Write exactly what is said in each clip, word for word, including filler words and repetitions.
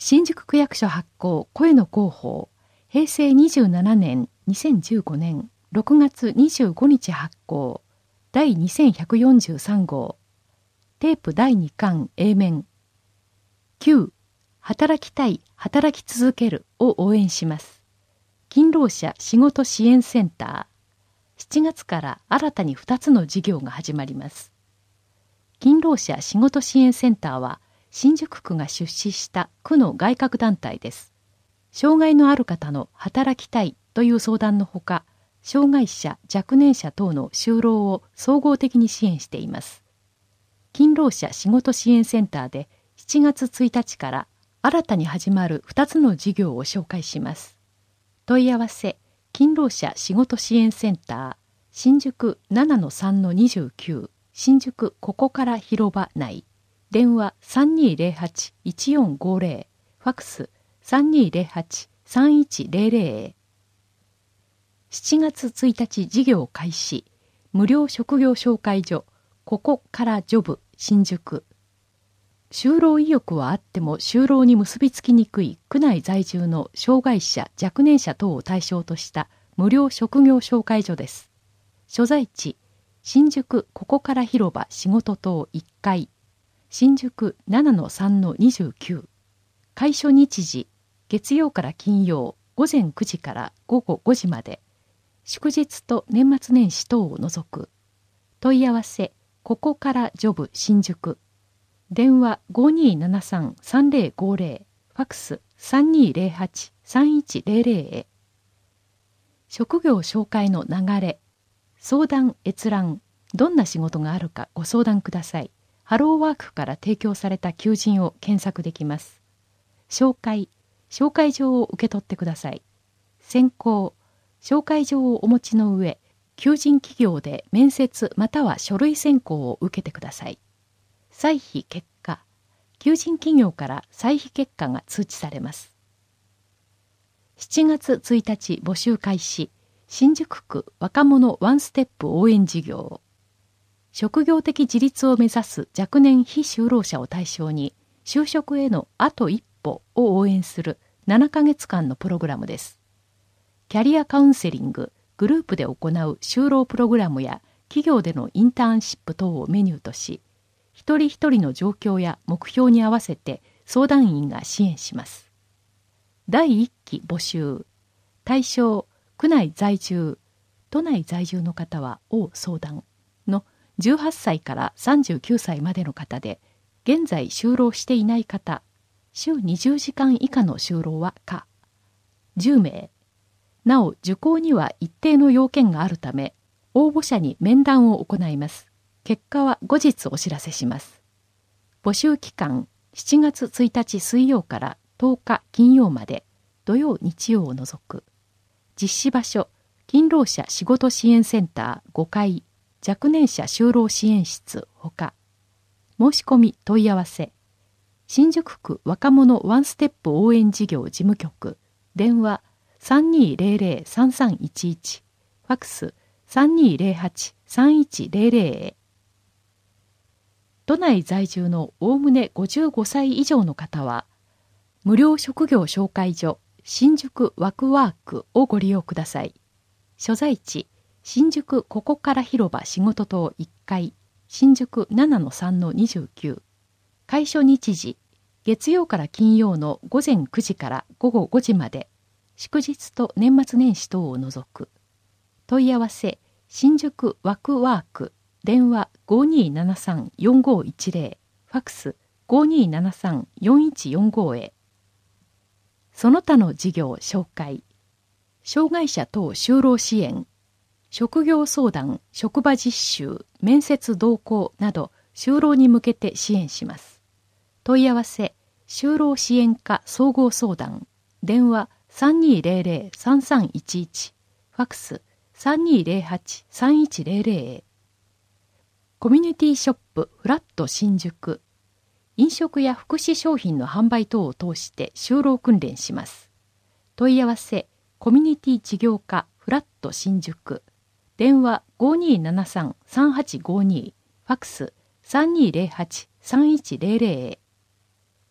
新宿区役所発行声の広報、へいせいにじゅうななねんにせんじゅうごねんろくがつにじゅうごにち発行だいにせんひゃくよんじゅうさんごう、テープだいにかん A 面。きゅう、働きたい、働き続けるを応援します。勤労者仕事支援センター。しちがつから新たにふたつの事業が始まります。勤労者仕事支援センターは、新宿区が出資した区の外郭団体です。障害のある方の働きたいという相談のほか、障害者、若年者等の就労を総合的に支援しています。勤労者仕事支援センターでしちがつついたちから新たに始まるふたつの事業を紹介します。問い合わせ、勤労者仕事支援センター、新宿 ななのさんのにじゅうきゅう、新宿ここから広場内。電話 さんにーぜろはち いちよんごぜろ、ファックス さんにーぜろはち さんいちぜろぜろ。しちがつついたち事業開始、無料職業紹介所、ここからジョブ新宿。就労意欲はあっても就労に結びつきにくい区内在住の障害者、若年者等を対象とした無料職業紹介所です。所在地、新宿ここから広場仕事棟いっかい。新宿 ななのさんのにじゅうきゅう。開所日時、月曜から金曜、ごぜんくじからごごごじまで。祝日と年末年始等を除く。問い合わせ、ここからジョブ新宿。電話 ごにーななさん さんぜろごぜろ、ファックス さんにーぜろはち さんいちぜろぜろ へ。職業紹介の流れ、相談閲覧、どんな仕事があるかご相談ください。ハローワークから提供された求人を検索できます。紹介、紹介状を受け取ってください。選考、紹介状をお持ちの上、求人企業で面接または書類選考を受けてください。採否結果、求人企業から採否結果が通知されます。しちがつついたち募集開始、新宿区若者ワンステップ応援事業。職業的自立を目指す若年非就労者を対象に、就職へのあと一歩を応援するななかげつかんのプログラムです。キャリアカウンセリング、グループで行う就労プログラムや企業でのインターンシップ等をメニューとし、一人一人の状況や目標に合わせて相談員が支援します。だいいっき募集。対象、区内在住、都内在住の方はを相談のじゅうはっさいからさんじゅうきゅうさいまでの方で、現在就労していない方、週にじゅうじかん以下の就労は可。じゅうめい。なお、受講には一定の要件があるため、応募者に面談を行います。結果は後日お知らせします。募集期間、しちがつついたち水曜からとおか金曜まで、土曜日曜を除く。実施場所、勤労者仕事支援センターごかい、若年者就労支援室ほか。申し込み問い合わせ。新宿区若者ワンステップ応援事業事務局。電話 さんにーぜろぜろ さんさんいちいち。ファックス さんにーぜろはち さんいちぜろぜろ へ。都内在住のおおむねごじゅうごさい以上の方は、無料職業紹介所新宿ワクワークをご利用ください。所在地、新宿ここから広場仕事棟いっかい、新宿 ななのさんのにじゅうきゅう。開所日時、月曜から金曜のごぜんくじからごごごじまで、祝日と年末年始等を除く。問い合わせ、新宿ワクワーク、電話 ごにーななさん よんごいちぜろ、ファックス ごにーななさん よんいちよんご へ。その他の事業紹介。障害者等就労支援、職業相談、職場実習、面接同行など就労に向けて支援します。問い合わせ、就労支援課総合相談、電話 さんにーぜろぜろ さんさんいちいち、ファックス さんにーぜろはち さんいちぜろぜろ へ。コミュニティショップフラット新宿、飲食や福祉商品の販売等を通して就労訓練します。問い合わせ、コミュニティ事業課フラット新宿、電話 ごにーななさん さんはちごに、ファックス さんにーぜろはち さんいちぜろぜろ へ。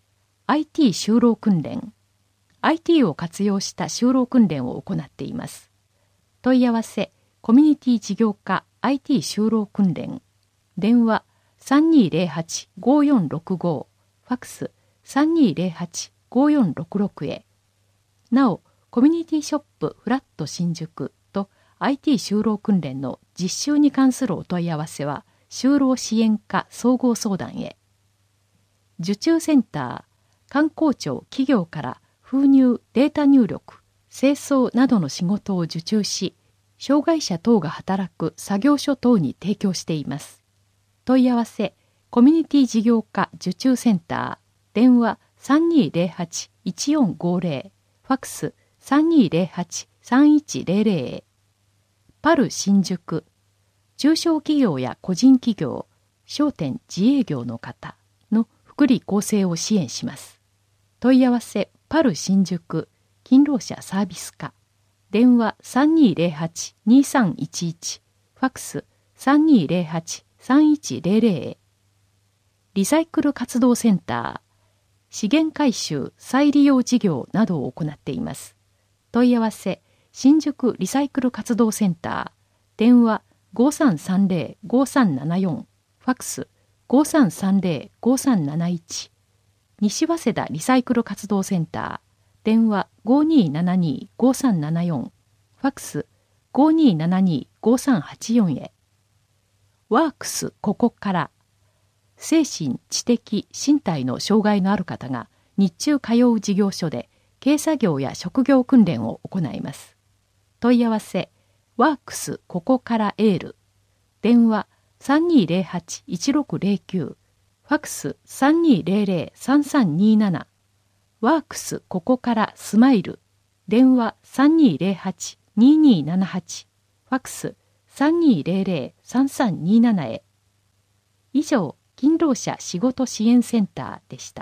アイティー 就労訓練、アイティー を活用した就労訓練を行っています。問い合わせ、コミュニティ事業課 アイティー 就労訓練、電話 さんにーぜろはち ごーよんろくご、ファックス さんにーぜろはち ごーよんろくろく へ。なお、コミュニティショップフラット新宿と アイティー 就労訓練の実習に関するお問い合わせは、就労支援課総合相談へ。受注センター、観光庁企業から封入データ入力、清掃などの仕事を受注し、障害者等が働く作業所等に提供しています。問い合わせ、コミュニティ事業課受注センター、電話 さんにーぜろはち いちよんごぜろ、ファックス さんにーぜろはち さんいちぜろぜろ へ。パル新宿、中小企業や個人企業、商店自営業の方の福利厚生を支援します。問い合わせ、パル新宿、勤労者サービス課、電話 さんにーぜろはち にさんいちいち、ファックス さんにーぜろはち さんいちぜろぜろ へ。リサイクル活動センター、資源回収再利用事業などを行っています。問い合わせ、新宿リサイクル活動センター、電話 ごさんさんぜろ ごさんななよん、ファックス ごさんさんぜろ ごさんなないち、西早稲田リサイクル活動センター、電話 ごにーななにー ごさんななよん、ファックス ごにーななにー ごさんはちよん へ。ワークスここから、精神・知的・身体の障害のある方が日中通う事業所で軽作業や職業訓練を行います。問い合わせ、ワークスここからエール、電話 さんにーぜろはち いちろくぜろきゅう、ファックス さんにーぜろぜろ さんさんにーなな、ワークスここからスマイル、電話 さんにーぜろはち にーにーななはち、ファックス さんにーぜろぜろ さんさんにーなな へ。以上、勤労者仕事支援センターでした。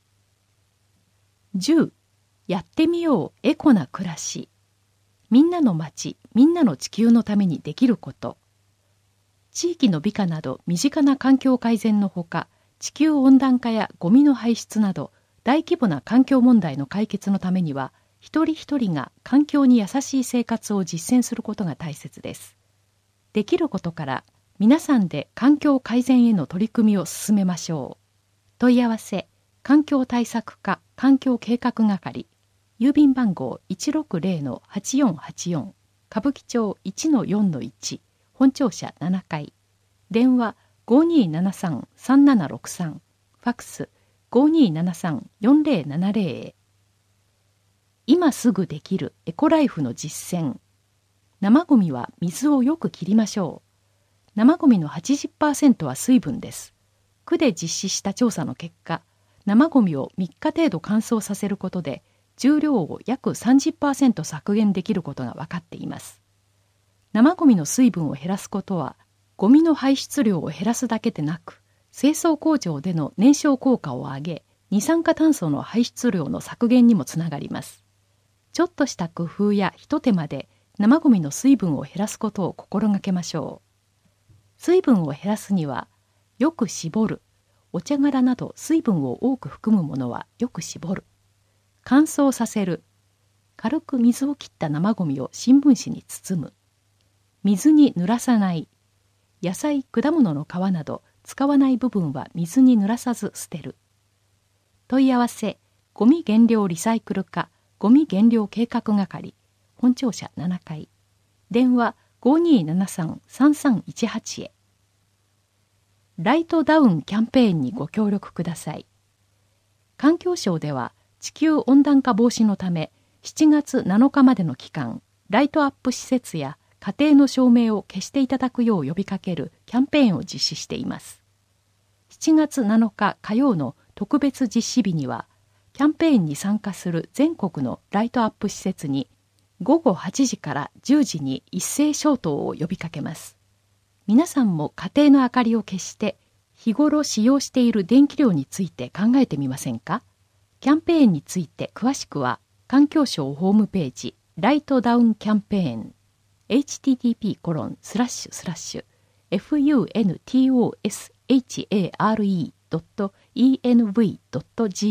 じゅう、やってみようエコな暮らし。みんなの街、みんなの地球のためにできること。地域の美化など身近な環境改善のほか、地球温暖化やゴミの排出など大規模な環境問題の解決のためには、一人一人が環境に優しい生活を実践することが大切です。できることから皆さんで環境改善への取り組みを進めましょう。問い合わせ、環境対策課環境計画係、郵便番号 いちろくぜろのはちよんはちよん、歌舞伎町 いちのよんのいち、本庁舎ななかい、電話 ごにーななさん さんななろくさん、ファックス ごにーななさん よんぜろななぜろ へ。今すぐできるエコライフの実践。生ゴミは水をよく切りましょう。生ゴミの はちじゅっパーセント は水分です。区で実施した調査の結果、生ゴミをみっか程度乾燥させることで、重量を約 さんじゅっパーセント 削減できることが分かっています。生ゴミの水分を減らすことは、ゴミの排出量を減らすだけでなく、清掃工場での燃焼効果を上げ、二酸化炭素の排出量の削減にもつながります。ちょっとした工夫や一手間で生ゴミの水分を減らすことを心がけましょう。水分を減らすには、よく絞る、お茶殻など水分を多く含むものはよく絞る、乾燥させる、軽く水を切った生ゴミを新聞紙に包む、水に濡らさない、野菜・果物の皮など使わない部分は水に濡らさず捨てる。問い合わせ、ゴミ減量リサイクル課ゴミ減量計画係、本庁舎ななかい、電話 ごにーななさん さんさんいちはち へ。ライトダウンキャンペーンにご協力ください。環境省では地球温暖化防止のためしちがつなのかまでの期間、ライトアップ施設や家庭の照明を消していただくよう呼びかけるキャンペーンを実施しています。しちがつなのか火曜の特別実施日には、キャンペーンに参加する全国のライトアップ施設にごごはちじからじゅうじに一斉消灯を呼びかけます。皆さんも家庭の明かりを消して日頃使用している電気量について考えてみませんか？キャンペーンについて詳しくは環境省ホームページライトダウンキャンペーン エイチティーティーピーコロンスラッシュスラッシュエフユーエヌティーオーエスエイチエーアールイードットイーエヌブイドットジーオー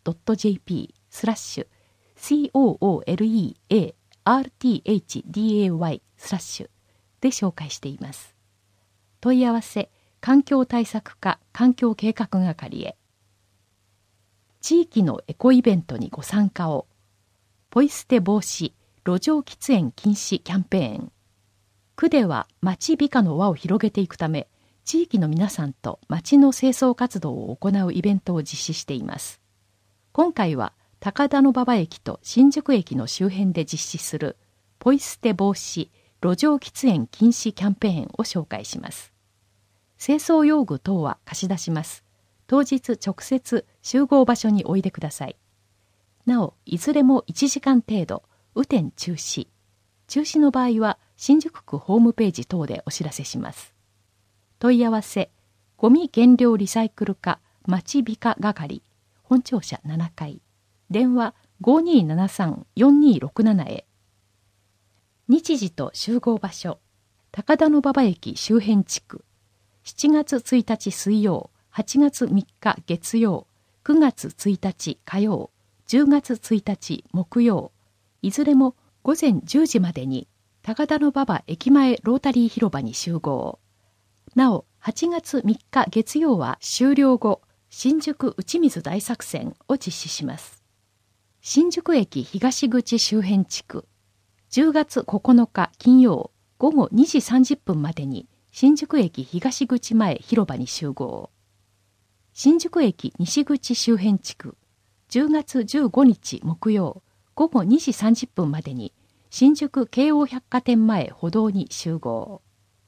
ドットジェーピー スラッシュ コーレアールティーエイチディーエーワイ スラッシュで紹介しています。問い合わせ環境対策課環境計画係へ。地域のエコイベントにご参加を。ポイ捨て防止路上喫煙禁止キャンペーン。区では町美化の輪を広げていくため、地域の皆さんと町の清掃活動を行うイベントを実施しています。今回は高田馬場駅と新宿駅の周辺で実施するポイ捨て防止路上喫煙禁止キャンペーンを紹介します。清掃用具等は貸し出します。当日直接集合場所においでください。なお、いずれもいちじかん程度、雨天中止。中止の場合は新宿区ホームページ等でお知らせします。問い合わせ、ゴミ減量リサイクル課町美化係、本庁舎ななかい、電話 ごにーななさんよんにーろくなな へ。日時と集合場所、高田馬場駅周辺地区、しちがつついたち水曜、はちがつみっか月曜、くがつついたち火曜、じゅうがつついたち木曜、いずれもごぜんじゅうじまでに高田馬場駅前ロータリー広場に集合。なお、はちがつみっか月曜は終了後、新宿打水大作戦を実施します。新宿駅東口周辺地区、じゅうがつここのか金曜ごごにじさんじゅっぷんまでに新宿駅東口前広場に集合。新宿駅西口周辺地区、じゅうがつじゅうごにち木曜ごごにじさんじゅっぷんまでに新宿京王百貨店前歩道に集合。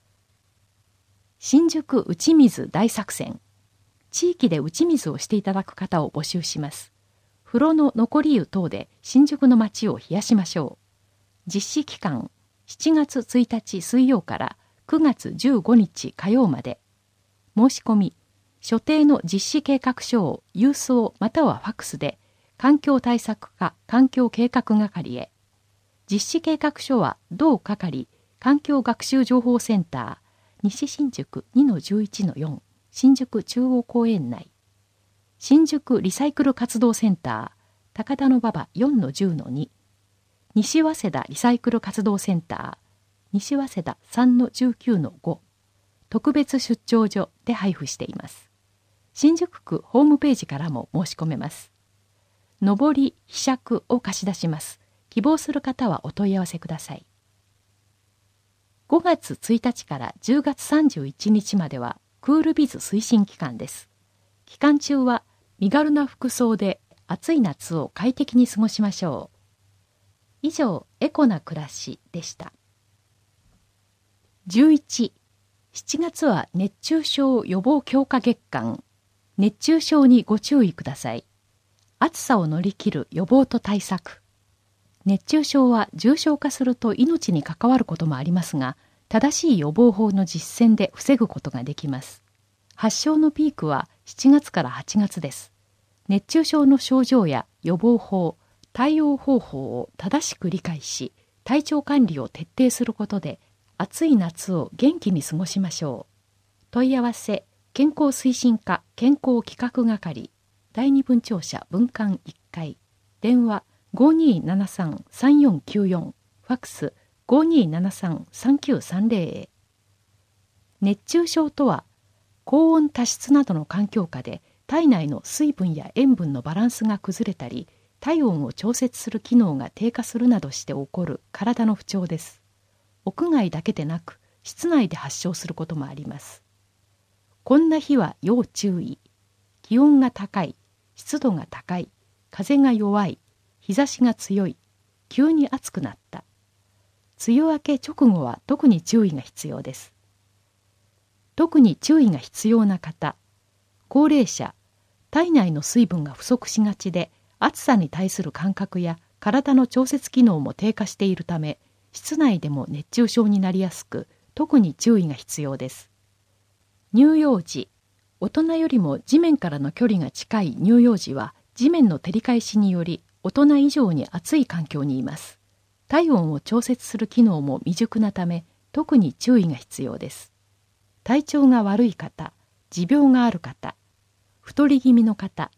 新宿打ち水大作戦。地域で打ち水をしていただく方を募集します。風呂の残り湯等で新宿の街を冷やしましょう。実施期間、しちがつついたち水曜からくがつじゅうごにち火曜まで。申し込み、所定の実施計画書を郵送またはファックスで環境対策課環境計画係へ。実施計画書は同係環境学習情報センター西新宿 にのじゅういちのよん 新宿中央公園内、新宿リサイクル活動センター高田馬場 よんのじゅうのに、西早稲田リサイクル活動センター西早稲田 さんのじゅうきゅうのご 特別出張所で配布しています。新宿区ホームページからも申し込めます。上りひしゃくを貸し出します。希望する方はお問い合わせください。ごがつついたちからじゅうがつさんじゅういちにちまではクールビズ推進期間です。期間中は身軽な服装で暑い夏を快適に過ごしましょう。以上、エコな暮らしでした。じゅういち、しちがつは熱中症予防強化月間。熱中症にご注意ください。暑さを乗り切る予防と対策。熱中症は重症化すると命に関わることもありますが、正しい予防法の実践で防ぐことができます。発症のピークはしちがつからはちがつです。熱中症の症状や予防法、対応方法を正しく理解し、体調管理を徹底することで、暑い夏を元気に過ごしましょう。問い合わせ、健康推進課健康企画係、だいに分庁舎分館いっかい、電話ごにーななさんさんよんきゅうよん、ファックスごにーななさんさんきゅうさんぜろへ。熱中症とは、高温多湿などの環境下で体内の水分や塩分のバランスが崩れたり、体温を調節する機能が低下するなどして起こる体の不調です。屋外だけでなく、室内で発症することもあります。こんな日は要注意。気温が高い、湿度が高い、風が弱い、日差しが強い、急に暑くなった。梅雨明け直後は特に注意が必要です。特に注意が必要な方、高齢者、体内の水分が不足しがちで、暑さに対する感覚や体の調節機能も低下しているため、室内でも熱中症になりやすく、特に注意が必要です。乳幼児、大人よりも地面からの距離が近い乳幼児は、地面の照り返しにより大人以上に暑い環境にいます。体温を調節する機能も未熟なため、特に注意が必要です。体調が悪い方、持病がある方、太り気味の方、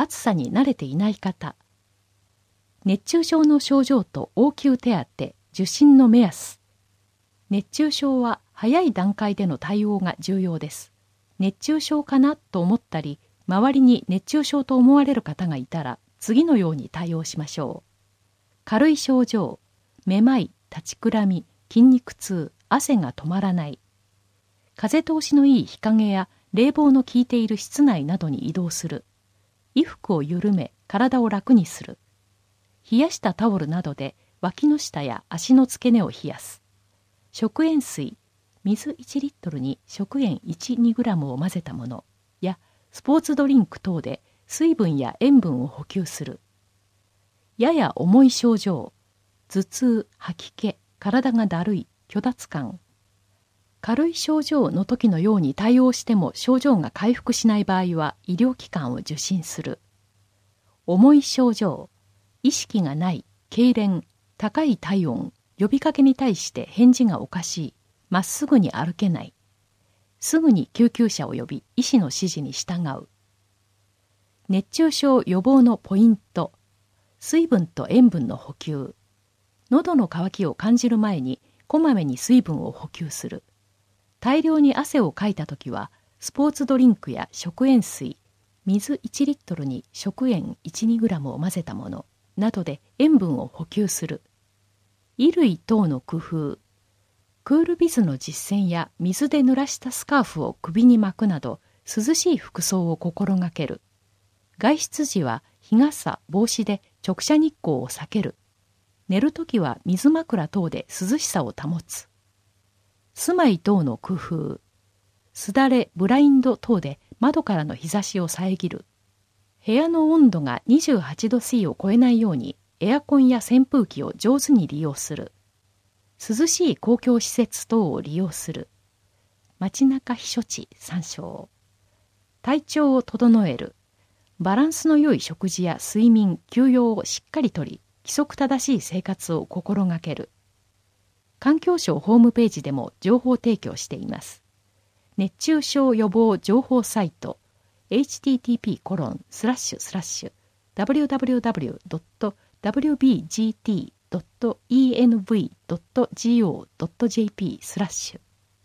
暑さに慣れていない方、熱中症の症状と応急手当、受診の目安。熱中症は早い段階での対応が重要です。熱中症かなと思ったり、周りに熱中症と思われる方がいたら、次のように対応しましょう。軽い症状、めまい、立ちくらみ、筋肉痛、汗が止まらない。風通しのいい日陰や冷房の効いている室内などに移動する。衣服を緩め、体を楽にする。冷やしたタオルなどで脇の下や足の付け根を冷やす。食塩水、水いちリットルに食塩いち、にグラムを混ぜたものやスポーツドリンク等で水分や塩分を補給する。やや重い症状、頭痛、吐き気、体がだるい、虚脱感。軽い症状の時のように対応しても症状が回復しない場合は医療機関を受診する。重い症状、意識がない、痙攣、高い体温、呼びかけに対して返事がおかしい、まっすぐに歩けない。すぐに救急車を呼び、医師の指示に従う。熱中症予防のポイント、水分と塩分の補給。喉の渇きを感じる前に、こまめに水分を補給する。大量に汗をかいたときは、スポーツドリンクや食塩水、水いちリットルに食塩いち、にグラムを混ぜたものなどで塩分を補給する。衣類等の工夫。クールビズの実践や水で濡らしたスカーフを首に巻くなど、涼しい服装を心がける。外出時は日傘、帽子で直射日光を避ける。寝るときは水枕等で涼しさを保つ。住まい等の工夫。すだれ、ブラインド等で窓からの日差しを遮る。部屋の温度がにじゅうはちどCを超えないようにエアコンや扇風機を上手に利用する。涼しい公共施設等を利用する。街中避暑地参照。体調を整える。バランスの良い食事や睡眠、休養をしっかりとり、規則正しい生活を心がける。環境省ホームページでも情報提供しています。熱中症予防情報サイト エイチティーティーピーコロンスラッシュスラッシュダブリューダブリューダブリュードットダブリュービージーティードットイーエヌブイドットジーオードットジェーピー スラッシュ。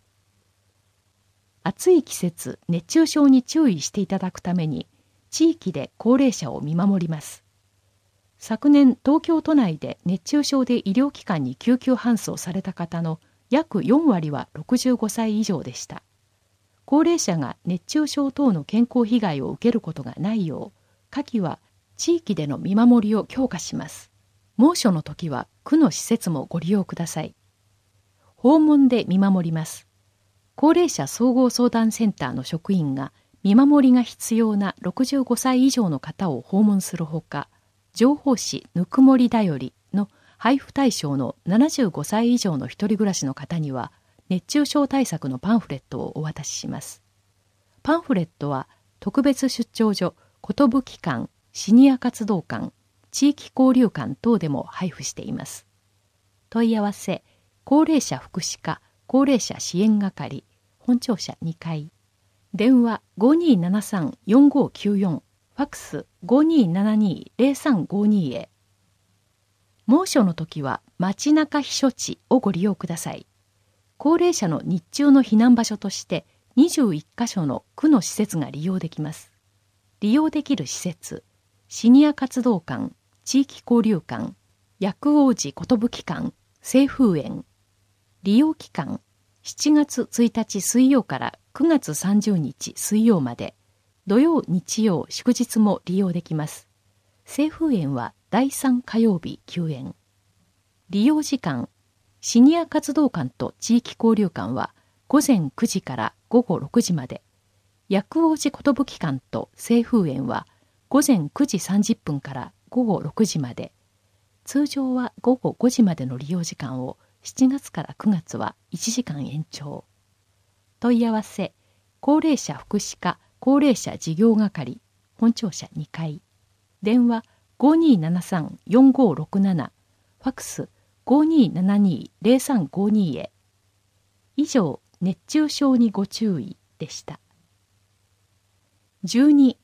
暑い季節、熱中症に注意していただくために、地域で高齢者を見守ります。昨年、東京都内で熱中症で医療機関に救急搬送された方の約よんわりはろくじゅうごさい以上でした。高齢者が熱中症等の健康被害を受けることがないよう、下記は地域での見守りを強化します。猛暑の時は区の施設もご利用ください。訪問で見守ります。高齢者総合相談センターの職員が見守りが必要なろくじゅうごさい以上の方を訪問するほか、情報誌ぬくもりだよりの配布対象のななじゅうごさい以上の一人暮らしの方には熱中症対策のパンフレットをお渡しします。パンフレットは特別出張所、寿館、シニア活動館、地域交流館等でも配布しています。問い合わせ、高齢者福祉課、高齢者支援係、本庁舎にかい。電話 ごにーななさんよんごーきゅうよん、ファックス ごにーななにーぜろさんごに へ。猛暑の時は街中避暑地をご利用ください。高齢者の日中の避難場所としてにじゅういっかしょの区の施設が利用できます。利用できる施設、シニア活動館、地域交流館、薬王寺寿館、清風園。利用期間、しちがつついたち水曜からくがつさんじゅうにち水曜まで、土曜、日曜、祝日も利用できます。清風園はだいさんかようび休園。利用時間、シニア活動館と地域交流館はごぜんくじからごごろくじまで、薬王寺寿館と清風園はごぜんくじさんじゅっぷんからごごろくじまで、通常はごごごじまでの利用時間をしちがつからくがつはいちじかん延長。問い合わせ、高齢者福祉課高齢者事業係、本庁舎にかい。電話 ごにーななさんよんごーろくなな、ファックス ごにーななにーぜろさんごに へ。以上、熱中症にご注意でした。じゅうに、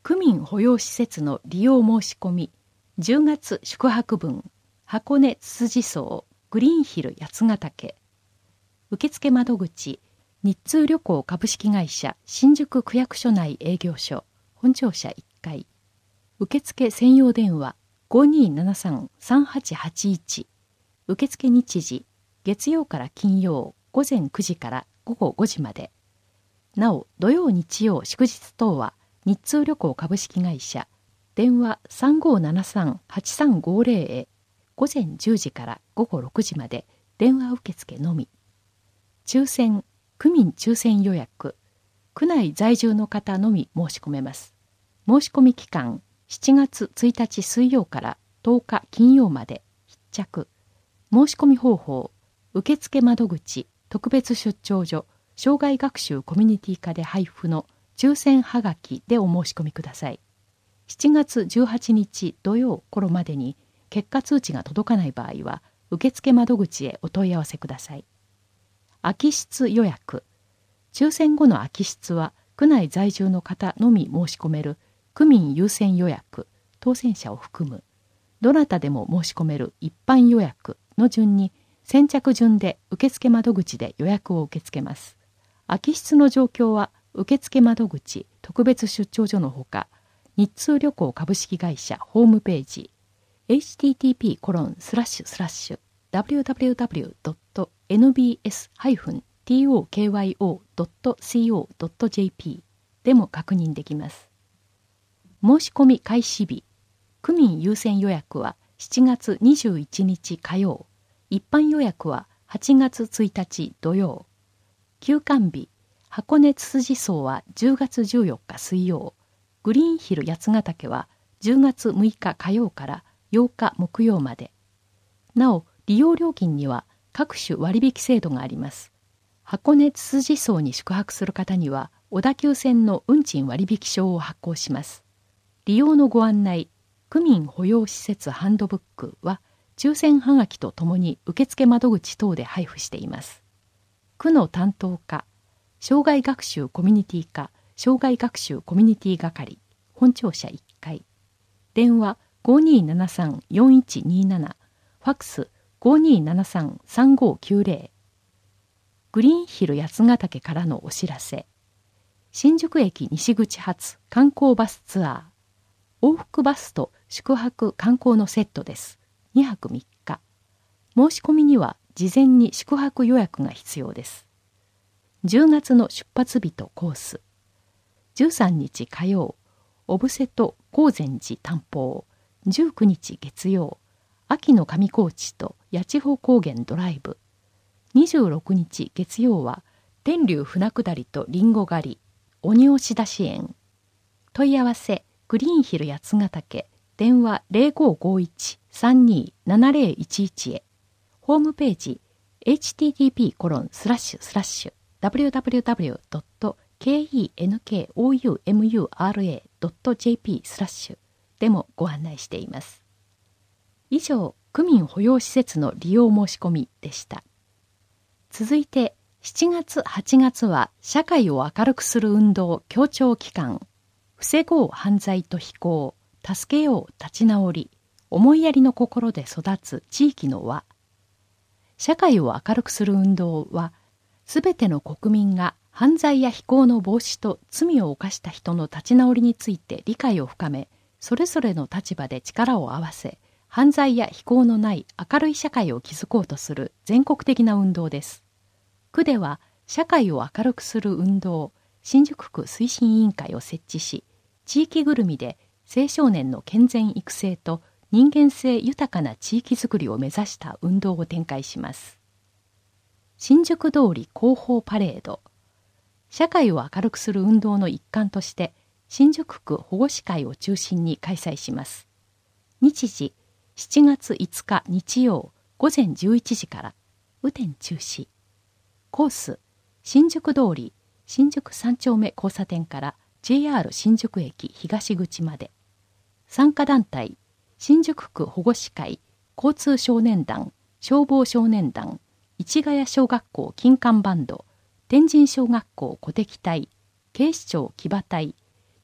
区民保養施設の利用申し込み、じゅうがつ宿泊分、箱根つつじ荘グリーンヒル八ヶ岳。受付窓口、日通旅行株式会社新宿区役所内営業所、本庁舎いっかい。受付専用電話 ごにーななさんさんはちはちいち。受付日時、月曜から金曜午前くじから午後ごじまで。なお、土曜日曜祝日等は日通旅行株式会社電話 さんごーななさんはちさんごーぜろ へ午前じゅうじから午後ろくじまで電話受付のみ。抽選、区民抽選予約、区内在住の方のみ申し込めます。申し込み期間、しちがつついたち水曜からとおか金曜まで必着。申し込み方法、受付窓口、特別出張所、障害学習コミュニティ課で配布の抽選はがきでお申し込みください。しちがつじゅうはちにち土曜頃までに結果通知が届かない場合は、受付窓口へお問い合わせください。空き室予約。抽選後の空き室は、区内在住の方のみ申し込める区民優先予約、当選者を含む、どなたでも申し込める一般予約の順に、先着順で受付窓口で予約を受け付けます。空き室の状況は、受付窓口、特別出張所のほか、日通旅行株式会社ホームページ、エイチティーティーピーコロンスラッシュスラッシュダブリューダブリューダブリュードットエヌビーエスハイフントーキョードットコードットジェーピー でも確認できます。申し込み開始日、区民優先予約はしちがつにじゅういちにち火曜、一般予約ははちがつついたち土曜、休館日、箱根つつじ荘はじゅうがつじゅうよっか水曜、グリーンヒル八ヶ岳はじゅうがつむいか火曜からようか木曜まで。なお、利用料金には各種割引制度があります。箱根つつじ荘に宿泊する方には、小田急線の運賃割引証を発行します。利用のご案内、区民保養施設ハンドブックは、抽選はがきとともに受付窓口等で配布しています。区の担当課、障害学習コミュニティ課、障害学習コミュニティ係、本庁舎いっかい。電話 ごにーななさんよんいちにーなな、ファックス ごにーななさんさんごーきゅうぜろ。グリーンヒル八ヶ岳からのお知らせ。新宿駅西口発観光バスツアー。往復バスと宿泊観光のセットです。にはくみっか。申し込みには事前に宿泊予約が必要です。じゅうがつの出発日とコース。じゅうさんにち火曜、小布施と高禅寺探訪。じゅうくにち月曜、秋の上高地と八千穂高原ドライブ。にじゅうろくにち月曜は天竜船下りとリンゴ狩り、鬼押し出し園。問い合わせ、グリーンヒル八ヶ岳、電話 ゼロごーごーいちさんにーななぜろいちいち へ。ホームページ、エイチティーティーピーコロンスラッシュスラッシュダブリューダブリューダブリュードットケーイーエヌケーオーユーエムユーアールエードットジェーピースラッシュでもご案内しています。以上、区民保養施設の利用申し込みでした。続いて、しちがつはちがつは社会を明るくする運動協調期間、防ごう犯罪と非行、助けよう立ち直り、思いやりの心で育つ地域の輪。社会を明るくする運動は、すべての国民が犯罪や非行の防止と罪を犯した人の立ち直りについて理解を深め、それぞれの立場で力を合わせ、犯罪や非行のない明るい社会を築こうとする全国的な運動です。区では社会を明るくする運動新宿区推進委員会を設置し、地域ぐるみで青少年の健全育成と人間性豊かな地域づくりを目指した運動を展開します。新宿通り広報パレード。社会を明るくする運動の一環として、新宿区保護司会を中心に開催します。日時、しちがついつか日曜午前じゅういちじから、雨天中止。コース、新宿通り、新宿三丁目交差点から ジェイアール 新宿駅東口まで。参加団体、新宿区保護司会、交通少年団、消防少年団、市ヶ谷小学校金管バンド、天神小学校鼓笛隊、警視庁騎馬隊、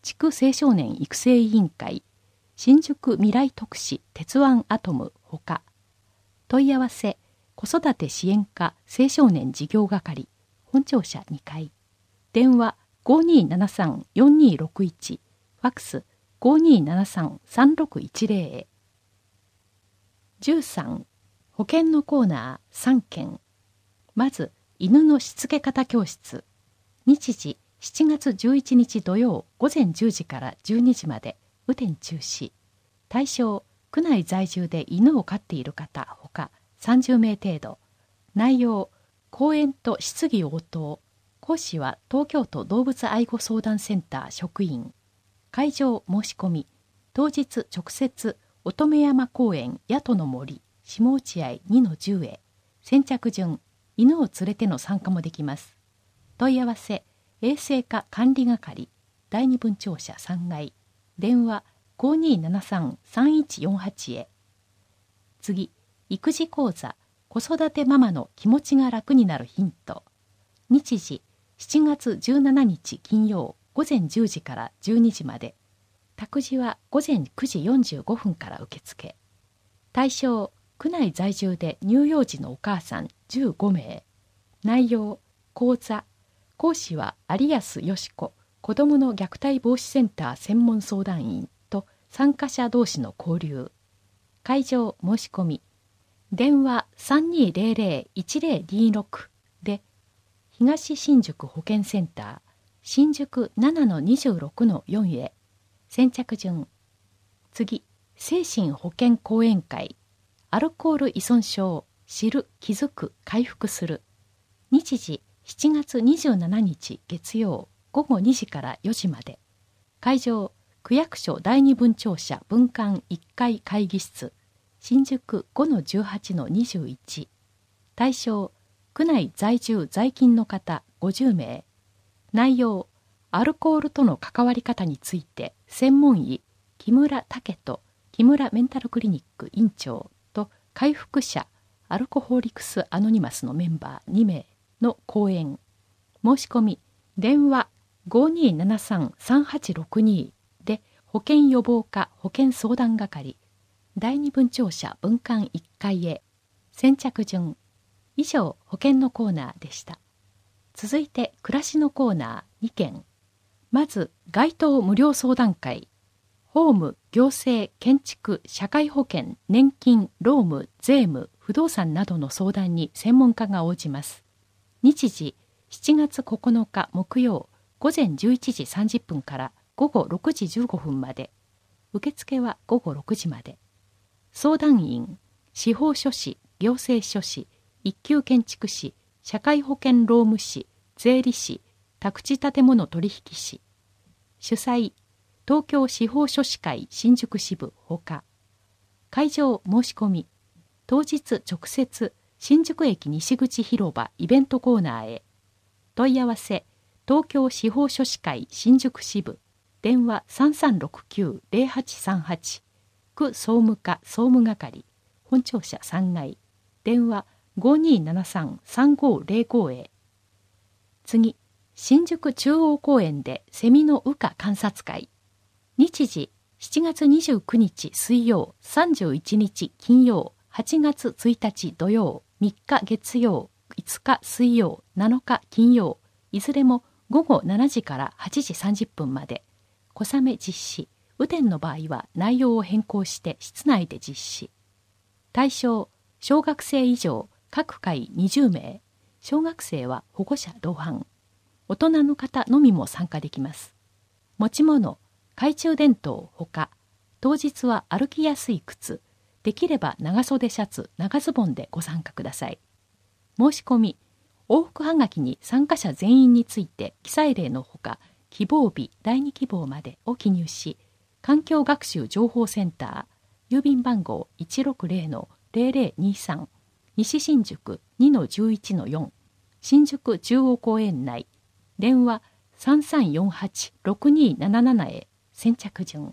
地区青少年育成委員会新宿未来特使鉄腕アトムほか、問い合わせ子育て支援課青少年事業係本庁舎にかい、電話 ごーにーななさんよんにーろくいち、ファックス ごーにーななさんさんろくいちゼロ へ。じゅうさん、保健のコーナーさんけん。まず犬のしつけ方教室、日時しちがつじゅういちにち土曜午前じゅうじからじゅうにじまで、雨天中止。対象、区内在住で犬を飼っている方ほかさんじゅうめい程度。内容、講演と質疑応答。講師は東京都動物愛護相談センター職員。会場申し込み、当日直接乙女山公園八戸の森下落合 にのじゅう へ。先着順、犬を連れての参加もできます。問い合わせ、衛生課管理係だいに分庁舎さんがい、電話 ごーにーななさんさんいちよんはち へ。次、育児講座、子育てママの気持ちが楽になるヒント。日時しちがつじゅうしちにち金曜午前じゅうじからじゅうにじまで。託児は午前くじよんじゅうごふんから受付。対象、区内在住で乳幼児のお母さんじゅうごめい。内容、講座。講師は有安よし子子どもの虐待防止センター専門相談員と参加者同士の交流。会場申し込み、電話 さんにーぜろぜろいちぜろにろく で、東新宿保健センター新宿 ななのにじゅうろくのよん へ。先着順。次、精神保健講演会、アルコール依存症知る気づく回復する。日時しちがつにじゅうしちにち月曜午後にじからよじまで。会場、区役所だいに分庁舎分館いっかい会議室新宿 ごのじゅうはちのにじゅういち。対象、区内在住在勤の方ごじゅうめい。内容、アルコールとの関わり方について専門医木村武人木村メンタルクリニック院長と回復者アルコホーリクスアノニマスのメンバーにめいの講演。申し込み、電話 ごーにーななさんさんはちろくに で保健予防課保健相談係だいに分庁舎分館いっかいへ。先着順。以上、保健のコーナーでした。続いて暮らしのコーナーにけん。まず街頭無料相談会、法務、行政、建築、社会保険、年金、労務、税務、不動産などの相談に専門家が応じます。日時しちがつここのか木曜午前じゅういちじさんじゅっぷんから午後ろくじじゅうごふんまで。受付は午後ろくじまで。相談員、司法書士、行政書士、一級建築士、社会保険労務士、税理士、宅地建物取引士。主催、東京司法書士会新宿支部ほか。会場申し込み、当日直接新宿駅西口広場イベントコーナーへ。問い合わせ、東京司法書士会新宿支部、電話 さんさんろくきゅうぜろはちさんはち、区総務課総務係、本庁舎さんがい、電話 ごーにーななさんさんごぜろご へ。次、新宿中央公園でセミの羽化観察会。日時しちがつにじゅうくにち水曜、さんじゅういちにち金曜、はちがつついたち土曜、みっか月曜、いつか水曜、なのか金曜、いずれもごごしちじからはちじさんじゅっぷんまで。小雨実施、雨天の場合は内容を変更して室内で実施。対象、小学生以上、各回にじゅうめい。小学生は保護者同伴。大人の方のみも参加できます。持ち物、懐中電灯ほか、当日は歩きやすい靴、できれば長袖シャツ、長ズボンでご参加ください。申し込み、往復はがきに参加者全員について記載例のほか、希望日だいに希望までを記入し、環境学習情報センター、郵便番号 いちろくぜろのぜろぜろにさん、西新宿 にのじゅういちのよん、新宿中央公園内、電話 さんさんよんはちろくにーなななな へ。先着順。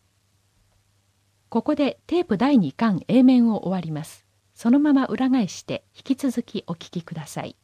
ここでテープだいにかん A 面を終わります。そのまま裏返して引き続きお聞きください。